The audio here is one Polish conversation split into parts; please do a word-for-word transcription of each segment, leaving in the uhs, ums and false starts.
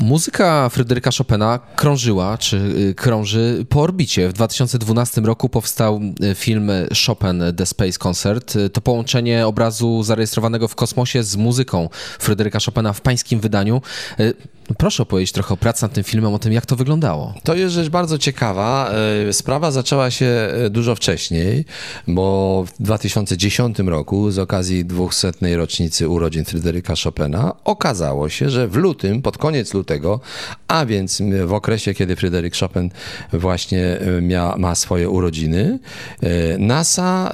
Muzyka Fryderyka Chopina krążyła, czy krąży po orbicie. W dwa tysiące dwunastym roku powstał film Chopin The Space Concert. To połączenie obrazu zarejestrowanego w kosmosie z muzyką Fryderyka Chopina w pańskim wydaniu. Proszę opowiedzieć trochę o pracy nad tym filmem, o tym, jak to wyglądało. To jest rzecz bardzo ciekawa. Sprawa zaczęła się dużo wcześniej, bo w dwa tysiące dziesiątym roku z okazji dwusetnej rocznicy urodzin Fryderyka Chopina okazało się, że w lutym, pod koniec lutego, a więc w okresie, kiedy Fryderyk Chopin właśnie mia, ma swoje urodziny, NASA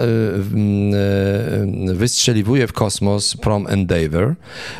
wystrzeliwuje w kosmos Prom Endeavour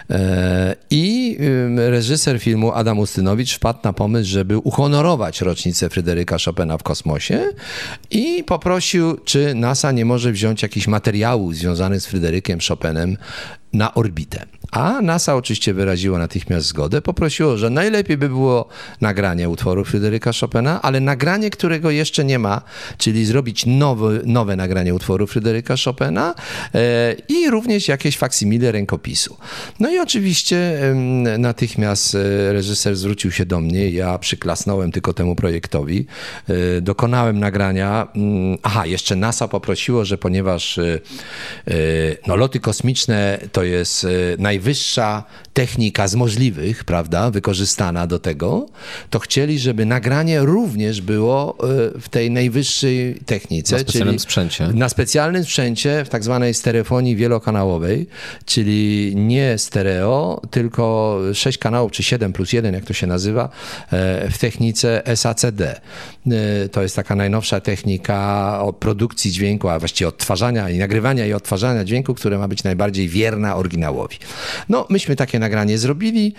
i reżyser filmu Adam Ustynowicz wpadł na pomysł, żeby uhonorować rocznicę Fryderyka Chopina w kosmosie i poprosił, czy NASA nie może wziąć jakichś materiałów związanych z Fryderykiem Chopinem na orbitę. A NASA oczywiście wyraziło natychmiast zgodę. Poprosiło, że najlepiej by było nagranie utworu Fryderyka Chopina, ale nagranie, którego jeszcze nie ma, czyli zrobić nowe, nowe nagranie utworu Fryderyka Chopina e, i również jakieś faksimile rękopisu. No i oczywiście e, natychmiast reżyser zwrócił się do mnie. Ja przyklasnąłem tylko temu projektowi. E, dokonałem nagrania. Aha, jeszcze NASA poprosiło, że ponieważ e, e, no, loty kosmiczne to jest najwyższa technika z możliwych, prawda, wykorzystana do tego, to chcieli, żeby nagranie również było w tej najwyższej technice. Na specjalnym czyli sprzęcie. Na specjalnym sprzęcie, w tak zwanej stereofonii wielokanałowej, czyli nie stereo, tylko sześć kanałów, czy siedem plus jeden, jak to się nazywa, w technice S A C D. To jest taka najnowsza technika o produkcji dźwięku, a właściwie odtwarzania i nagrywania i odtwarzania dźwięku, które ma być najbardziej wierna oryginałowi. No, myśmy takie nagranie zrobili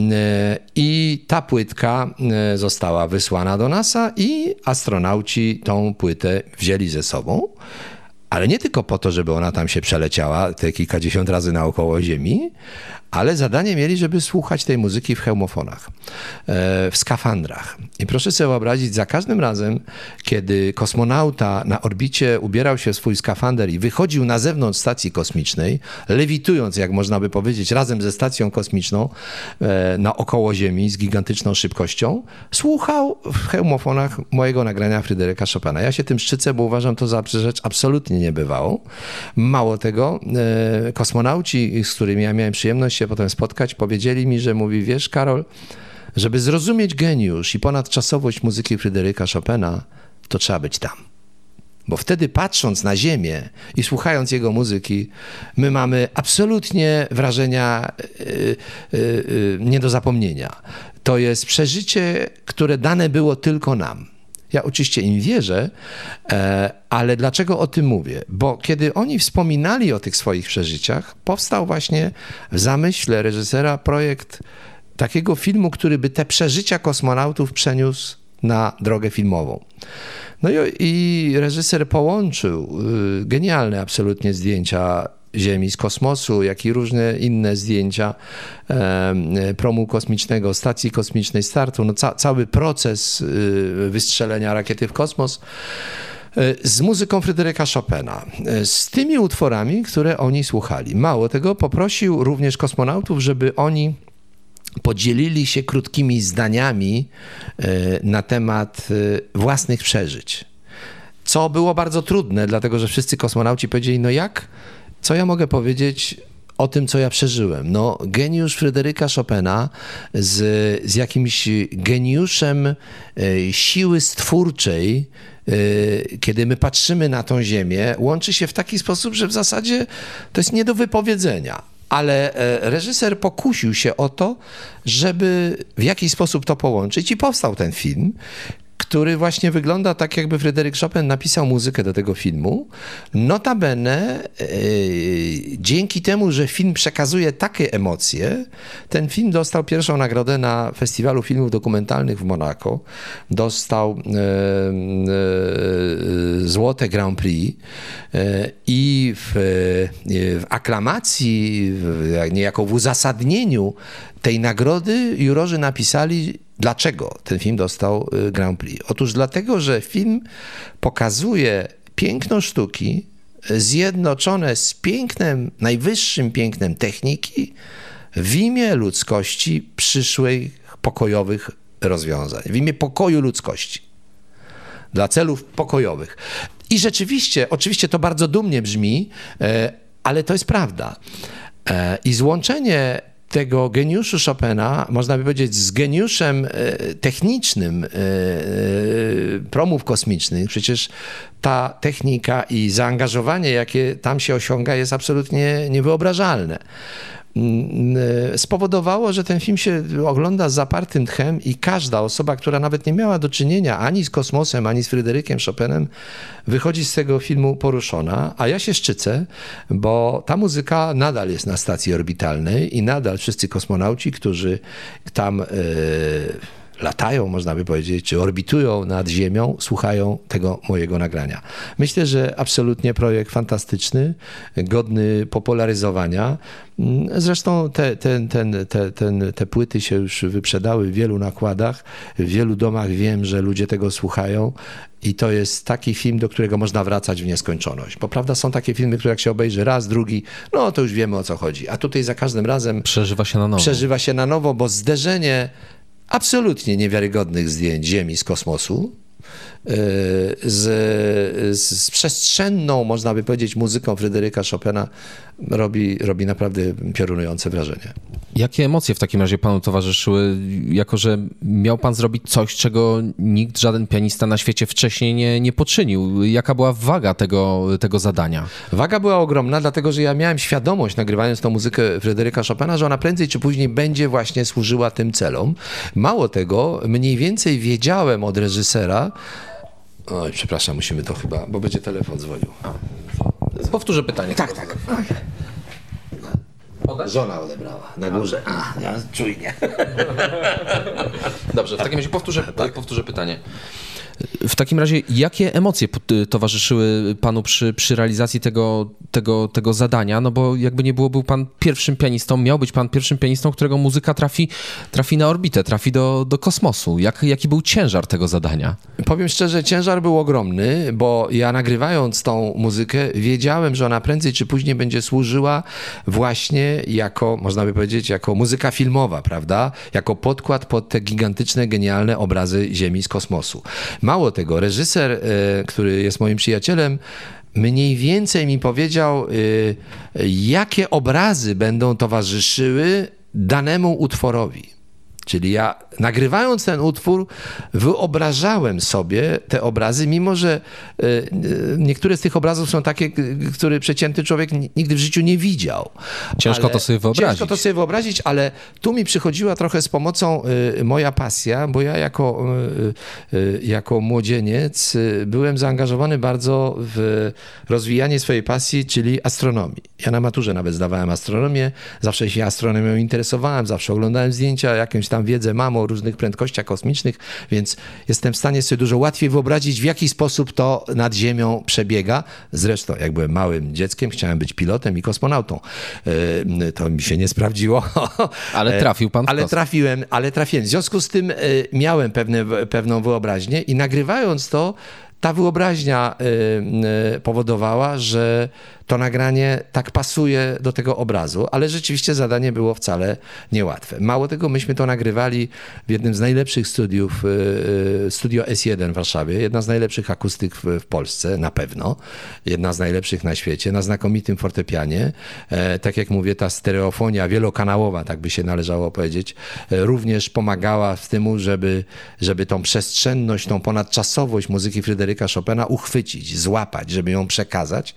i ta płytka została wysłana do NASA i astronauci tą płytę wzięli ze sobą, ale nie tylko po to, żeby ona tam się przeleciała te kilkadziesiąt razy naokoło Ziemi, ale zadanie mieli, żeby słuchać tej muzyki w hełmofonach, w skafandrach. I proszę sobie wyobrazić, za każdym razem, kiedy kosmonauta na orbicie ubierał się w swój skafander i wychodził na zewnątrz stacji kosmicznej, lewitując, jak można by powiedzieć, razem ze stacją kosmiczną naokoło Ziemi z gigantyczną szybkością, słuchał w hełmofonach mojego nagrania Fryderyka Chopina. Ja się tym szczycę, bo uważam to za rzecz absolutnie niebywałą. Mało tego, kosmonauci, z którymi ja miałem przyjemność się potem spotkać, powiedzieli mi, że mówi, wiesz, Karol, żeby zrozumieć geniusz i ponadczasowość muzyki Fryderyka Chopina, to trzeba być tam. Bo wtedy patrząc na Ziemię i słuchając jego muzyki, my mamy absolutnie wrażenia yy, yy, nie do zapomnienia. To jest przeżycie, które dane było tylko nam. Ja oczywiście im wierzę, ale dlaczego o tym mówię? Bo kiedy oni wspominali o tych swoich przeżyciach, powstał właśnie w zamyśle reżysera projekt takiego filmu, który by te przeżycia kosmonautów przeniósł na drogę filmową. No i, i reżyser połączył genialne absolutnie zdjęcia Ziemi z kosmosu, jak i różne inne zdjęcia e, promu kosmicznego, stacji kosmicznej, startu, no ca, cały proces y, wystrzelenia rakiety w kosmos y, z muzyką Fryderyka Chopina, y, z tymi utworami, które oni słuchali. Mało tego, poprosił również kosmonautów, żeby oni podzielili się krótkimi zdaniami y, na temat y, własnych przeżyć. Co było bardzo trudne, dlatego że wszyscy kosmonauci powiedzieli, no jak? Co ja mogę powiedzieć o tym, co ja przeżyłem? No, geniusz Fryderyka Chopina z, z jakimś geniuszem e, siły stwórczej, e, kiedy my patrzymy na tą Ziemię, łączy się w taki sposób, że w zasadzie to jest nie do wypowiedzenia. Ale e, reżyser pokusił się o to, żeby w jakiś sposób to połączyć i powstał ten film, który właśnie wygląda tak, jakby Fryderyk Chopin napisał muzykę do tego filmu. Notabene, yy, dzięki temu, że film przekazuje takie emocje, ten film dostał pierwszą nagrodę na Festiwalu Filmów Dokumentalnych w Monako. Dostał yy, yy, złote Grand Prix yy, i w, yy, w aklamacji, w, niejako w uzasadnieniu tej nagrody jurorzy napisali, dlaczego ten film dostał Grand Prix. Otóż dlatego, że film pokazuje piękno sztuki zjednoczone z pięknem, najwyższym pięknem techniki w imię ludzkości przyszłej pokojowych rozwiązań, w imię pokoju ludzkości, dla celów pokojowych. I rzeczywiście, oczywiście to bardzo dumnie brzmi, ale to jest prawda. I złączenie tego geniuszu Chopina, można by powiedzieć, z geniuszem technicznym promów kosmicznych, przecież ta technika i zaangażowanie, jakie tam się osiąga, jest absolutnie niewyobrażalne. Spowodowało, że ten film się ogląda z zapartym tchem i każda osoba, która nawet nie miała do czynienia ani z kosmosem, ani z Fryderykiem Chopinem, wychodzi z tego filmu poruszona, a ja się szczycę, bo ta muzyka nadal jest na stacji orbitalnej i nadal wszyscy kosmonauci, którzy tam yy, latają, można by powiedzieć, czy orbitują nad Ziemią, słuchają tego mojego nagrania. Myślę, że absolutnie projekt fantastyczny, godny popularyzowania. Zresztą te, ten, ten, te, ten, te płyty się już wyprzedały w wielu nakładach, w wielu domach wiem, że ludzie tego słuchają i to jest taki film, do którego można wracać w nieskończoność. Bo prawda, są takie filmy, które jak się obejrzy raz, drugi, no to już wiemy, o co chodzi. A tutaj za każdym razem przeżywa się na nowo. Przeżywa się na nowo, bo zderzenie absolutnie niewiarygodnych zdjęć Ziemi z kosmosu z, z przestrzenną, można by powiedzieć, muzyką Fryderyka Chopina robi, robi naprawdę piorunujące wrażenie. Jakie emocje w takim razie panu towarzyszyły, jako że miał pan zrobić coś, czego nikt, żaden pianista na świecie wcześniej nie, nie poczynił? Jaka była waga tego, tego zadania? Waga była ogromna, dlatego że ja miałem świadomość, nagrywając tą muzykę Fryderyka Chopina, że ona prędzej czy później będzie właśnie służyła tym celom. Mało tego, mniej więcej wiedziałem od reżysera. Oj, przepraszam, musimy to chyba, bo będzie telefon dzwonił. Powtórzę pytanie. Tak, tak. Żona odebrała na górze. A, ja czujnie. Dobrze, w takim razie powtórzę, powtórzę pytanie. W takim razie, jakie emocje towarzyszyły panu przy, przy realizacji tego, tego, tego zadania? No bo jakby nie było, był pan pierwszym pianistą, miał być pan pierwszym pianistą, którego muzyka trafi, trafi na orbitę, trafi do, do kosmosu. Jak, jaki był ciężar tego zadania? Powiem szczerze, ciężar był ogromny, bo ja nagrywając tą muzykę wiedziałem, że ona prędzej czy później będzie służyła właśnie jako, można by powiedzieć, jako muzyka filmowa, prawda? Jako podkład pod te gigantyczne, genialne obrazy Ziemi z kosmosu. Mało tego, reżyser, który jest moim przyjacielem, mniej więcej mi powiedział, jakie obrazy będą towarzyszyły danemu utworowi. Czyli ja, nagrywając ten utwór, wyobrażałem sobie te obrazy, mimo że niektóre z tych obrazów są takie, które przeciętny człowiek nigdy w życiu nie widział. Ciężko ale, to sobie wyobrazić. Ciężko to sobie wyobrazić, ale tu mi przychodziła trochę z pomocą moja pasja, bo ja jako, jako młodzieniec byłem zaangażowany bardzo w rozwijanie swojej pasji, czyli astronomii. Ja na maturze nawet zdawałem astronomię, zawsze się astronomią interesowałem, zawsze oglądałem zdjęcia, jakąś tam wiedzę mam o różnych prędkościach kosmicznych, więc jestem w stanie sobie dużo łatwiej wyobrazić, w jaki sposób to nad Ziemią przebiega. Zresztą, jak byłem małym dzieckiem, chciałem być pilotem i kosmonautą. To mi się nie sprawdziło. Ale trafił pan w Ale kosmos. trafiłem, ale trafiłem. W związku z tym miałem pewne, pewną wyobraźnię i nagrywając to, ta wyobraźnia powodowała, że to nagranie tak pasuje do tego obrazu, ale rzeczywiście zadanie było wcale niełatwe. Mało tego, myśmy to nagrywali w jednym z najlepszych studiów, Studio S jeden w Warszawie, jedna z najlepszych akustyk w, w Polsce, na pewno, jedna z najlepszych na świecie, na znakomitym fortepianie. Tak jak mówię, ta stereofonia wielokanałowa, tak by się należało powiedzieć, również pomagała w tym, żeby, żeby tą przestrzenność, tą ponadczasowość muzyki Fryderyka Chopina uchwycić, złapać, żeby ją przekazać.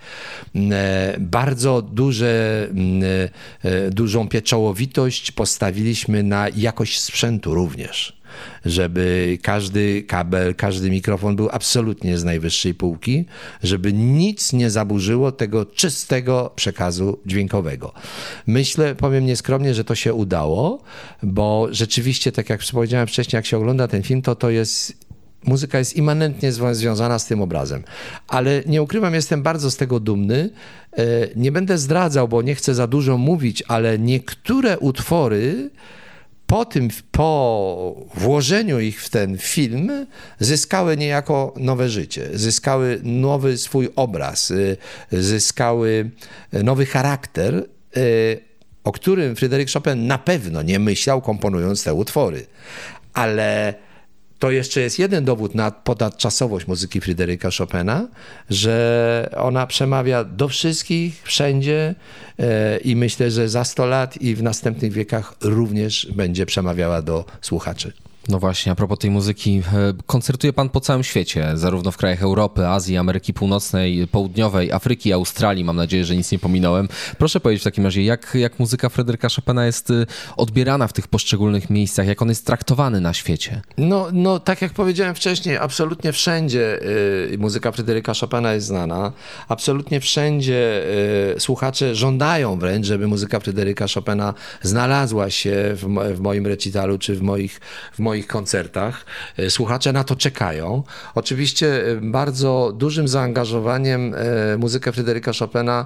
Bardzo duże, dużą pieczołowitość postawiliśmy na jakość sprzętu również, żeby każdy kabel, każdy mikrofon był absolutnie z najwyższej półki, żeby nic nie zaburzyło tego czystego przekazu dźwiękowego. Myślę, powiem nieskromnie, że to się udało, bo rzeczywiście, tak jak powiedziałem wcześniej, jak się ogląda ten film, to to jest muzyka jest immanentnie związana z tym obrazem. Ale nie ukrywam, jestem bardzo z tego dumny. Nie będę zdradzał, bo nie chcę za dużo mówić, ale niektóre utwory po tym, po włożeniu ich w ten film zyskały niejako nowe życie. Zyskały nowy swój obraz. Zyskały nowy charakter. o którym Fryderyk Chopin na pewno nie myślał, komponując te utwory. Ale to jeszcze jest jeden dowód na ponadczasowość muzyki Fryderyka Chopina, że ona przemawia do wszystkich, wszędzie i myślę, że za sto lat i w następnych wiekach również będzie przemawiała do słuchaczy. No właśnie, a propos tej muzyki, koncertuje pan po całym świecie, zarówno w krajach Europy, Azji, Ameryki Północnej, Południowej, Afryki, Australii. Mam nadzieję, że nic nie pominąłem. Proszę powiedzieć w takim razie, jak, jak muzyka Fryderyka Chopina jest odbierana w tych poszczególnych miejscach, jak on jest traktowany na świecie? No, no tak jak powiedziałem wcześniej, absolutnie wszędzie y, muzyka Fryderyka Chopina jest znana. Absolutnie wszędzie y, słuchacze żądają wręcz, żeby muzyka Fryderyka Chopina znalazła się w, w moim recitalu czy w moich, w moich koncertach. Słuchacze na to czekają. Oczywiście bardzo dużym zaangażowaniem muzykę Fryderyka Chopina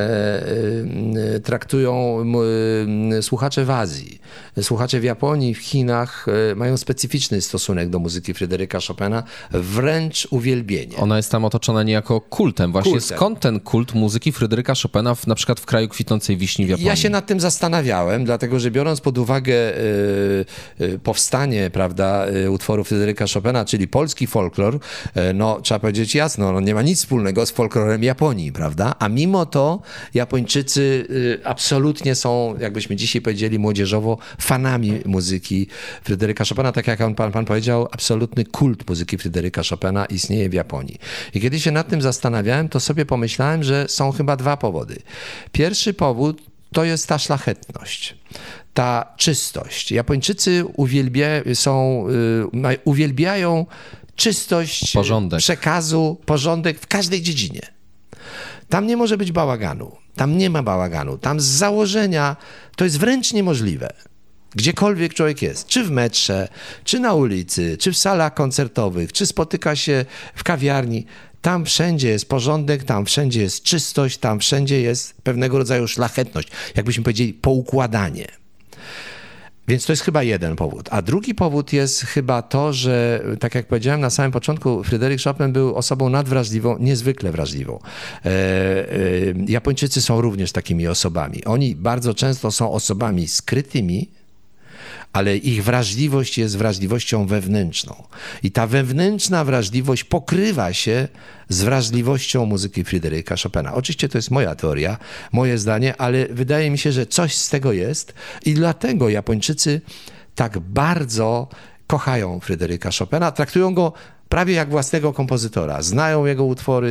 traktują słuchacze w Azji. Słuchacze w Japonii, w Chinach mają specyficzny stosunek do muzyki Fryderyka Chopina, wręcz uwielbienie. Ona jest tam otoczona niejako kultem. Właśnie Kultem. Skąd ten kult muzyki Fryderyka Chopina w, na przykład w kraju kwitnącej wiśni w Japonii? Ja się nad tym zastanawiałem, dlatego że biorąc pod uwagę y, y, powstanie, prawda, utworu Fryderyka Chopina, czyli polski folklor, no trzeba powiedzieć jasno, no, nie ma nic wspólnego z folklorem Japonii, prawda? A mimo to Japończycy absolutnie są, jakbyśmy dzisiaj powiedzieli młodzieżowo, fanami muzyki Fryderyka Chopina. Tak jak pan, pan powiedział, absolutny kult muzyki Fryderyka Chopina istnieje w Japonii. I kiedy się nad tym zastanawiałem, to sobie pomyślałem, że są chyba dwa powody. Pierwszy powód to jest ta szlachetność, ta czystość. Japończycy uwielbia, są, y, uwielbiają czystość porządek. przekazu, porządek w każdej dziedzinie. Tam nie może być bałaganu. Tam nie ma bałaganu. Tam z założenia to jest wręcz niemożliwe. Gdziekolwiek człowiek jest, czy w metrze, czy na ulicy, czy w salach koncertowych, czy spotyka się w kawiarni, tam wszędzie jest porządek, tam wszędzie jest czystość, tam wszędzie jest pewnego rodzaju szlachetność, jakbyśmy powiedzieli poukładanie. Więc to jest chyba jeden powód. A drugi powód jest chyba to, że tak jak powiedziałem na samym początku, Fryderyk Chopin był osobą nadwrażliwą, niezwykle wrażliwą. E, e, Japończycy są również takimi osobami. Oni bardzo często są osobami skrytymi, ale ich wrażliwość jest wrażliwością wewnętrzną. I ta wewnętrzna wrażliwość pokrywa się z wrażliwością muzyki Fryderyka Chopina. Oczywiście to jest moja teoria, moje zdanie, ale wydaje mi się, że coś z tego jest i dlatego Japończycy tak bardzo kochają Fryderyka Chopina, traktują go prawie jak własnego kompozytora. Znają jego utwory.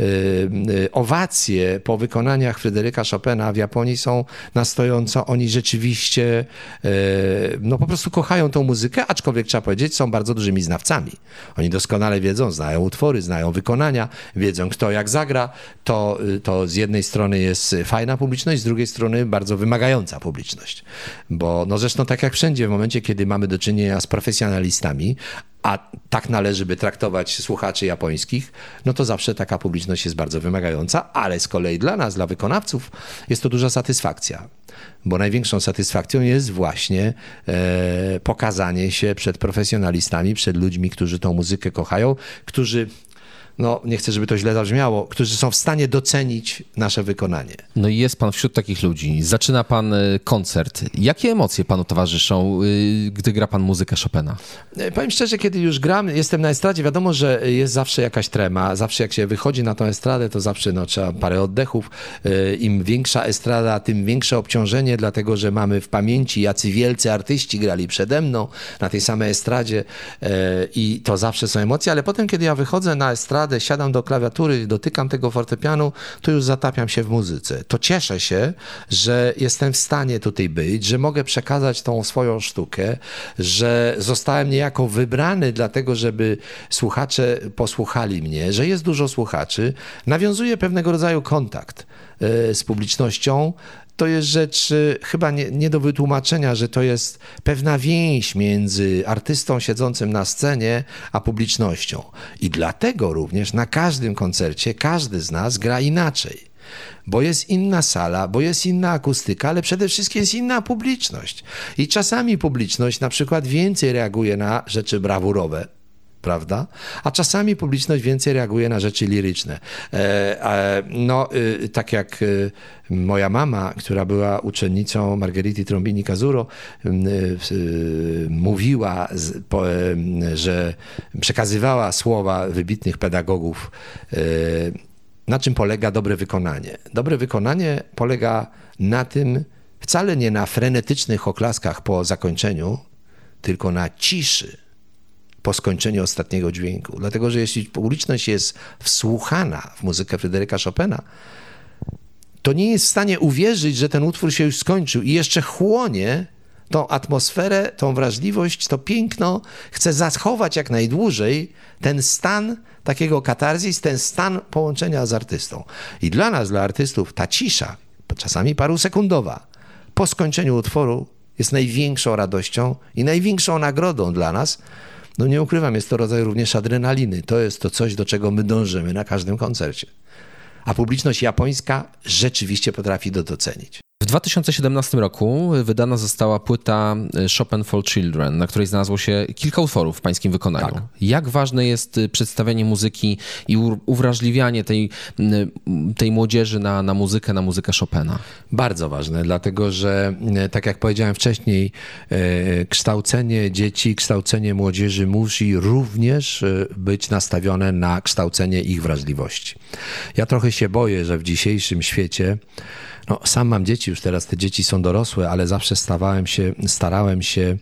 Owacje po wykonaniach Fryderyka Chopina w Japonii są na stojąco. Oni rzeczywiście no po prostu kochają tą muzykę, aczkolwiek trzeba powiedzieć, są bardzo dużymi znawcami. Oni doskonale wiedzą, znają utwory, znają wykonania, wiedzą kto jak zagra. To, to z jednej strony jest fajna publiczność, z drugiej strony bardzo wymagająca publiczność. Bo no zresztą tak jak wszędzie, w momencie, kiedy mamy do czynienia z profesjonalistami, a tak należy by traktować słuchaczy japońskich, no to zawsze taka publiczność jest bardzo wymagająca, ale z kolei dla nas, dla wykonawców jest to duża satysfakcja, bo największą satysfakcją jest właśnie e, pokazanie się przed profesjonalistami, przed ludźmi, którzy tą muzykę kochają, którzy, no nie chcę, żeby to źle zabrzmiało, którzy są w stanie docenić nasze wykonanie. No i jest pan wśród takich ludzi. Zaczyna pan koncert. Jakie emocje panu towarzyszą, gdy gra pan muzykę Chopina? Powiem szczerze, kiedy już gram, jestem na estradzie, wiadomo, że jest zawsze jakaś trema. Zawsze jak się wychodzi na tą estradę, to zawsze no, trzeba parę oddechów. Im większa estrada, tym większe obciążenie, dlatego że mamy w pamięci, jacy wielcy artyści grali przede mną na tej samej estradzie i to zawsze są emocje, ale potem, kiedy ja wychodzę na estradę, siadam do klawiatury, dotykam tego fortepianu, to już zatapiam się w muzyce. To cieszę się, że jestem w stanie tutaj być, że mogę przekazać tą swoją sztukę, że zostałem niejako wybrany dlatego, żeby słuchacze posłuchali mnie, że jest dużo słuchaczy. Nawiązuję pewnego rodzaju kontakt z publicznością. To jest rzecz chyba nie, nie do wytłumaczenia, że to jest pewna więź między artystą siedzącym na scenie, a publicznością. I dlatego również na każdym koncercie każdy z nas gra inaczej. Bo jest inna sala, bo jest inna akustyka, ale przede wszystkim jest inna publiczność. I czasami publiczność na przykład więcej reaguje na rzeczy brawurowe, prawda? A czasami publiczność więcej reaguje na rzeczy liryczne. E, e, no, e, tak jak e, moja mama, która była uczennicą Margheriti Trombini-Casuro, e, e, mówiła, z, po, e, że przekazywała słowa wybitnych pedagogów, e, na czym polega dobre wykonanie. Dobre wykonanie polega na tym, wcale nie na frenetycznych oklaskach po zakończeniu, tylko na ciszy po skończeniu ostatniego dźwięku. Dlatego, że jeśli publiczność jest wsłuchana w muzykę Fryderyka Chopina, to nie jest w stanie uwierzyć, że ten utwór się już skończył i jeszcze chłonie tą atmosferę, tą wrażliwość, to piękno, chce zachować jak najdłużej ten stan takiego katarzis, ten stan połączenia z artystą. I dla nas, dla artystów, ta cisza, czasami parusekundowa, po skończeniu utworu jest największą radością i największą nagrodą dla nas. No nie ukrywam, jest to rodzaj również adrenaliny. To jest to coś, do czego my dążymy na każdym koncercie. A publiczność japońska rzeczywiście potrafi to docenić. W dwa tysiące siedemnastym roku wydana została płyta Chopin for Children, na której znalazło się kilka utworów w pańskim wykonaniu. Tak. Jak ważne jest przedstawianie muzyki i uwrażliwianie tej, tej młodzieży na, na muzykę, na muzykę Chopina? Bardzo ważne, dlatego że tak jak powiedziałem wcześniej, kształcenie dzieci, kształcenie młodzieży musi również być nastawione na kształcenie ich wrażliwości. Ja trochę się boję, że w dzisiejszym świecie, no, sam mam dzieci, już teraz te dzieci są dorosłe, ale zawsze stawałem się, starałem się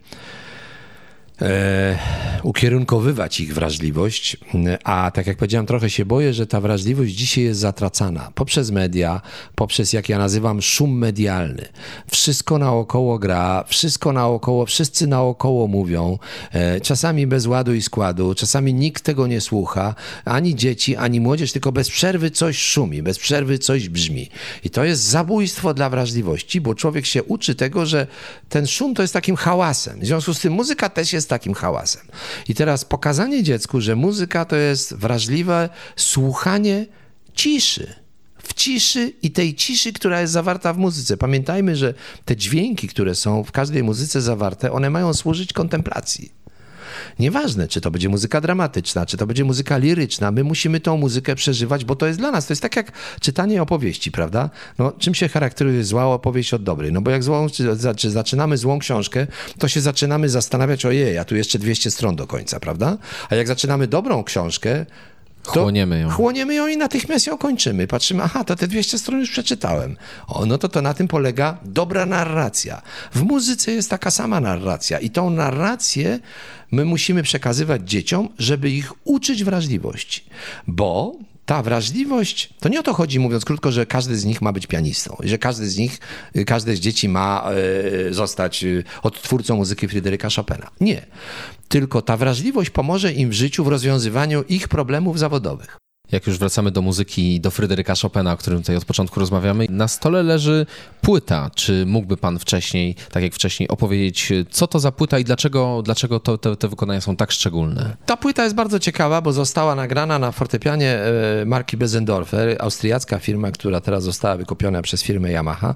e, ukierunkowywać ich wrażliwość, a tak jak powiedziałem, trochę się boję, że ta wrażliwość dzisiaj jest zatracana poprzez media, poprzez, jak ja nazywam, szum medialny. Wszystko naokoło gra, wszystko naokoło, wszyscy naokoło mówią, e, czasami bez ładu i składu, czasami nikt tego nie słucha, ani dzieci, ani młodzież, tylko bez przerwy coś szumi, bez przerwy coś brzmi. I to jest zabójstwo dla wrażliwości, bo człowiek się uczy tego, że ten szum to jest takim hałasem. W związku z tym muzyka też jest takim hałasem. I teraz pokazanie dziecku, że muzyka to jest wrażliwe słuchanie ciszy. W ciszy i tej ciszy, która jest zawarta w muzyce. Pamiętajmy, że te dźwięki, które są w każdej muzyce zawarte, one mają służyć kontemplacji. Nieważne, czy to będzie muzyka dramatyczna, czy to będzie muzyka liryczna, my musimy tą muzykę przeżywać, bo to jest dla nas, to jest tak jak czytanie opowieści, prawda? No, czym się charakteryzuje zła opowieść od dobrej? No bo jak złą, czy, czy zaczynamy złą książkę, to się zaczynamy zastanawiać, ojej, a tu jeszcze dwieście stron do końca, prawda? A jak zaczynamy dobrą książkę, to chłoniemy ją. Chłoniemy ją i natychmiast ją kończymy. Patrzymy, aha, to te dwieście stron już przeczytałem. O, no to to na tym polega dobra narracja. W muzyce jest taka sama narracja i tą narrację my musimy przekazywać dzieciom, żeby ich uczyć wrażliwości. Bo ta wrażliwość, to nie o to chodzi, mówiąc krótko, że każdy z nich ma być pianistą i że każdy z nich, każde z dzieci ma y, zostać y, odtwórcą muzyki Fryderyka Chopina. Nie. Tylko ta wrażliwość pomoże im w życiu w rozwiązywaniu ich problemów zawodowych. Jak już wracamy do muzyki, do Fryderyka Chopina, o którym tutaj od początku rozmawiamy, na stole leży płyta. Czy mógłby pan wcześniej, tak jak wcześniej, opowiedzieć, co to za płyta i dlaczego, dlaczego to, te, te wykonania są tak szczególne? Ta płyta jest bardzo ciekawa, bo została nagrana na fortepianie marki Bösendorfer, austriacka firma, która teraz została wykupiona przez firmę Yamaha.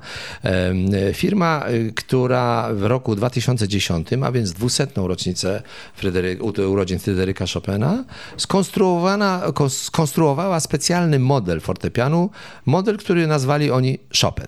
Firma, która w roku dwa tysiące dziesiątym, a więc dwusetną rocznicę Frydery, urodzin Fryderyka Chopina, skonstruowana, skonstruowała specjalny model fortepianu, model, który nazwali oni Chopin.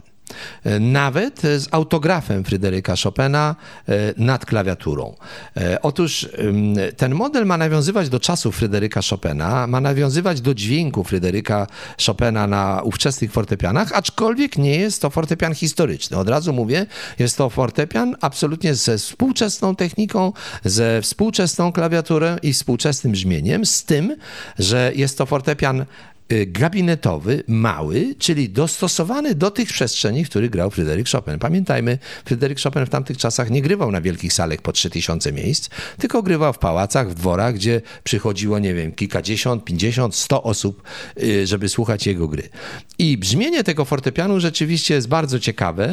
Nawet z autografem Fryderyka Chopina nad klawiaturą. Otóż ten model ma nawiązywać do czasów Fryderyka Chopina, ma nawiązywać do dźwięku Fryderyka Chopina na ówczesnych fortepianach, aczkolwiek nie jest to fortepian historyczny. Od razu mówię, jest to fortepian absolutnie ze współczesną techniką, ze współczesną klawiaturą i współczesnym brzmieniem, z tym, że jest to fortepian gabinetowy, mały, czyli dostosowany do tych przestrzeni, w których grał Fryderyk Chopin. Pamiętajmy, Fryderyk Chopin w tamtych czasach nie grywał na wielkich salach po trzy tysiące miejsc, tylko grywał w pałacach, w dworach, gdzie przychodziło, nie wiem, kilkadziesiąt, pięćdziesiąt, sto osób, żeby słuchać jego gry. I brzmienie tego fortepianu rzeczywiście jest bardzo ciekawe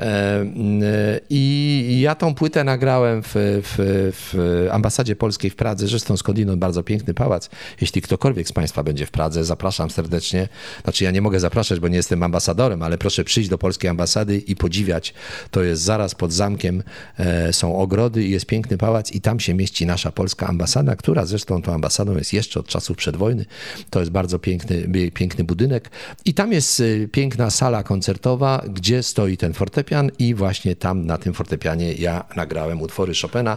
i ja tą płytę nagrałem w, w, w ambasadzie polskiej w Pradze, zresztą skądinąd bardzo piękny pałac. Jeśli ktokolwiek z państwa będzie w Pradze, zapraszam zapraszam serdecznie. Znaczy ja nie mogę zapraszać, bo nie jestem ambasadorem, ale proszę przyjść do polskiej ambasady i podziwiać. To jest zaraz pod zamkiem, e, są ogrody i jest piękny pałac i tam się mieści nasza polska ambasada, która zresztą tą ambasadą jest jeszcze od czasów przedwojny. To jest bardzo piękny, piękny budynek i tam jest piękna sala koncertowa, gdzie stoi ten fortepian i właśnie tam na tym fortepianie ja nagrałem utwory Chopina,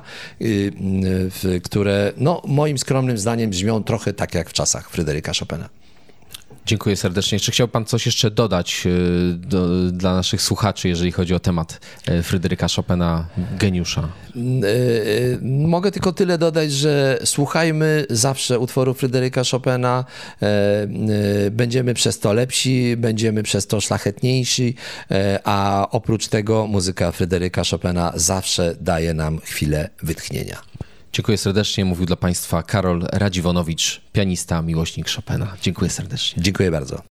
które no, moim skromnym zdaniem brzmią trochę tak jak w czasach Fryderyka Chopina. Dziękuję serdecznie. Czy chciał pan coś jeszcze dodać do, dla naszych słuchaczy, jeżeli chodzi o temat Fryderyka Chopina, geniusza? Mogę tylko tyle dodać, że słuchajmy zawsze utworu Fryderyka Chopina, będziemy przez to lepsi, będziemy przez to szlachetniejsi, a oprócz tego muzyka Fryderyka Chopina zawsze daje nam chwilę wytchnienia. Dziękuję serdecznie. Mówił dla państwa Karol Radziwonowicz, pianista, miłośnik Chopina. Dziękuję serdecznie. Dziękuję bardzo.